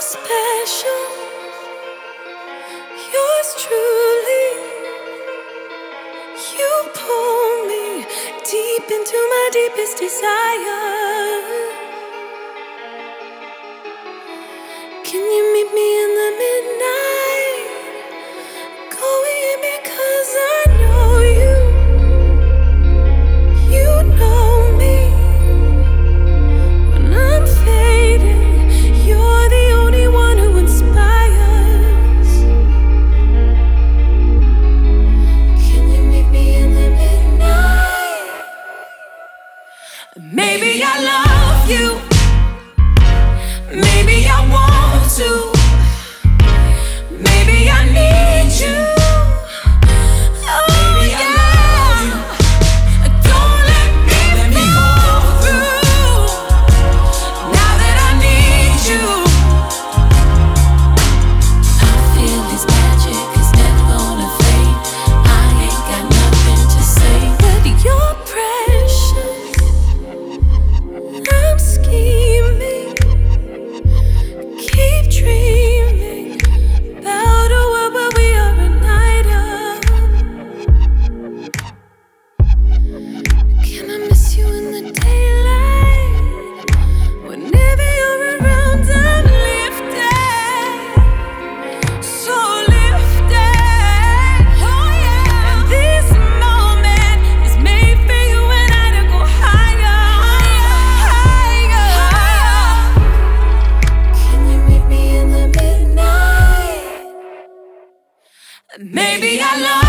special, yours truly. You pull me deep into my deepest desire. Can you meet me in the midnight? Going because I know you. You know me. When I'm fading, you're the only one who inspires. Can you meet me in the midnight? Maybe I love you. Maybe I want to. Maybe I need you. Oh, maybe yeah. I love you. Don't let me go through. Now that I need you, I feel this magic is never gonna fade. I ain't got nothing to say, but you're precious. I'm scheming. Keep dreaming about a world where we are an item. Can I miss you in the daylight? Whenever you're around, I'm lifted, so lifted. Oh yeah. And this moment is made for you and I to go higher, higher, higher. Can you meet me in the midnight? Maybe I love